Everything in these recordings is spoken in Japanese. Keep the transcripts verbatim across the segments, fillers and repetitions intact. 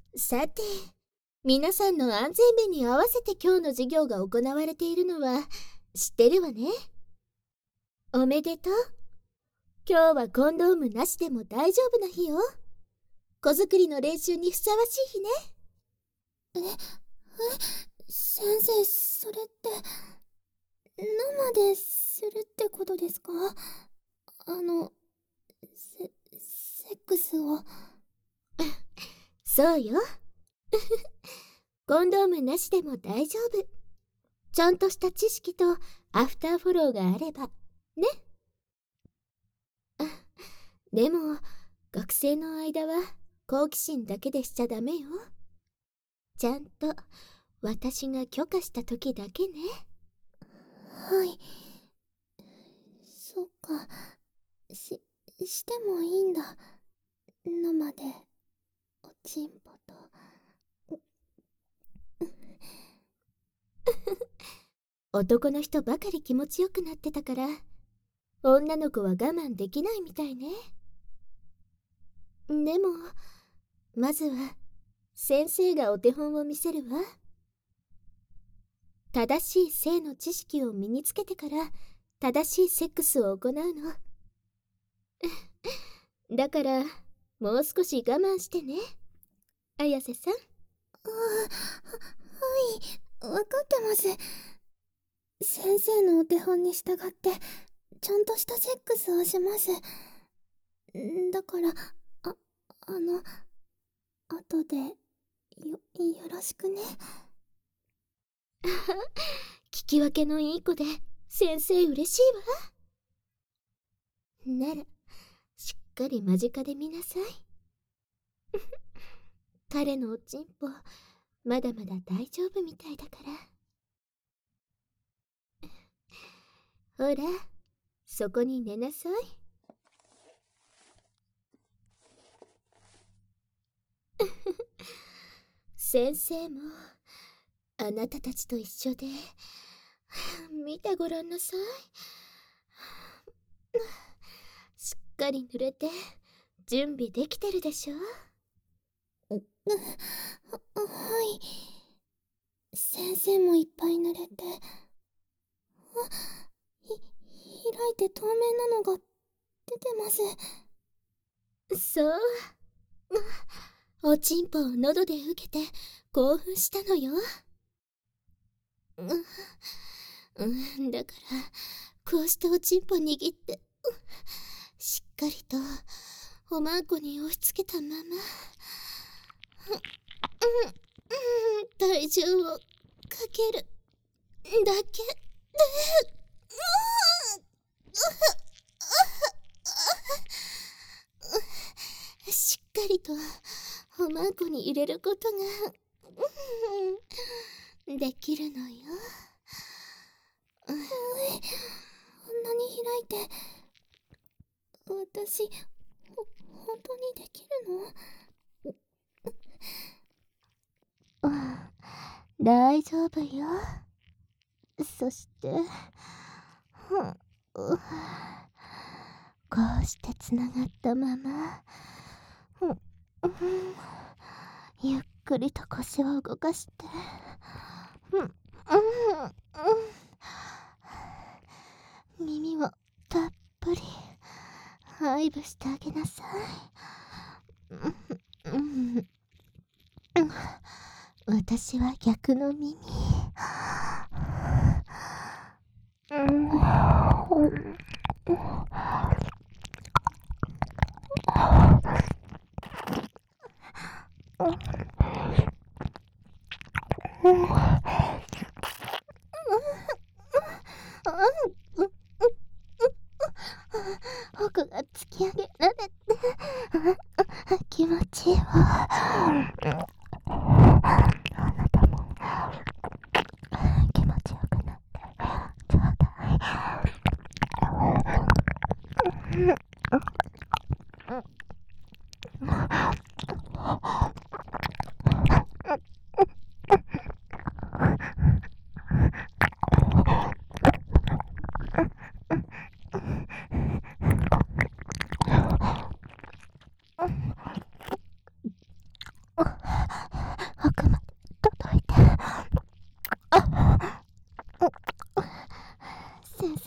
さて、皆さんの安全面に合わせて今日の授業が行われているのは知ってるわね。おめでとう。今日はコンドームなしでも大丈夫な日よ。子作りの練習にふさわしい日ね。 え、え、先生、それって、生でするってことですか？あの、セ、セックスを。 そうよ。コンドームなしでも大丈夫。ちゃんとした知識とアフターフォローがあれば、ね。でも、学生の間は好奇心だけでしちゃダメよ。ちゃんと私が許可した時だけね。 はい。そっか。し、してもいいんだ。生で、おちんぽと。 男の人ばかり気持ちよくなってたから、女の子は我慢できないみたいね。でも、まずは先生がお手本を見せるわ。正しい性の知識を身につけてから正しいセックスを行うの。だからもう少し我慢してね、綾瀬さん。 あ、は、はい、わかってます。先生のお手本に従ってちゃんとしたセックスをします。だから、あ、あの、後で、よ、よろしくね。 聞き分けのいい子で先生嬉しいわ。ならしっかり間近で見なさい。彼のおちんぽまだまだ大丈夫みたいだから。ほら、そこに寝なさい。先生もあなたたちと一緒で見てごらんなさい。しっかり濡れて準備できてるでしょ。 は、はい。先生もいっぱい濡れて、あ、ひ、開いて透明なのが出てます。 そう、おちんぽを喉で受けて興奮したのよ。うん、だからこうしておちんぽ握って、しっかりとおまんこに押し付けたまま、体重をかけるだけで、しっかりとおまんこに入れることができるのよ。 こんなに開いて、私、ほ、本当にできるの？ うん、大丈夫よ。そして、うん、こうしてつながったまま、うん、ゆっくりと腰を動かして、うん、うん、耳をたっぷり愛撫してあげなさい。うん、私は逆の耳。うん、奥が突き上げられて気持ちいいわ。あなたも気持ちよくなってちょうだい。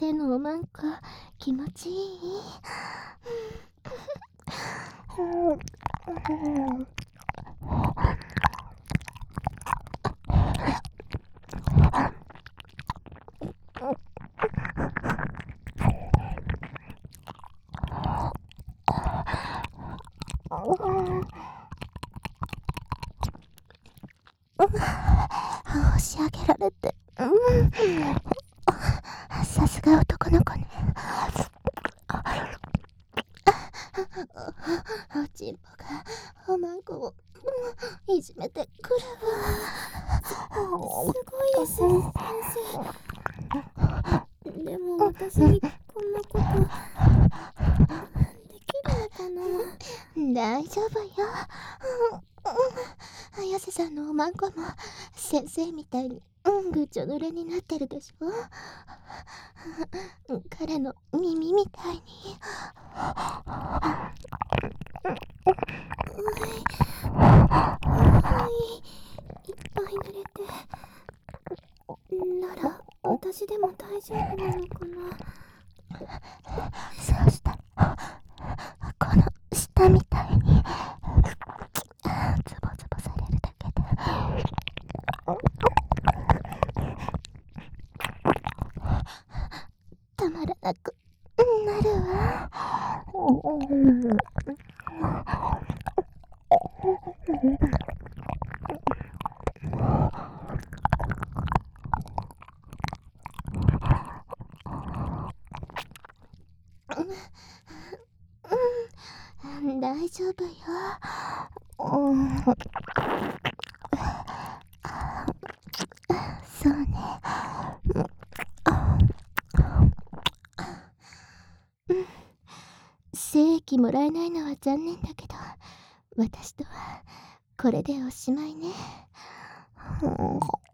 生のおまんこ気持ちいい？押し上げられて、うん、さすが男の子ね。おちんぽがおまんこを、うん、いじめてくるわ。 すごいです先生。でも私にこんなことできるのかな。 大丈夫よ。綾瀬さんのおまんこも先生みたいに、うん、ぐちょ濡れになってるでしょ。彼の耳みたいに。 はい、いっぱい濡れて。なら私でも大丈夫なのかな。 そうしたらこの下みたいにズボズボされるだけでたまらなくなるわ。うん、大丈夫よ。うん、そうね。うん、精液もらえないのは残念だけど、私とはこれでおしまいね。うん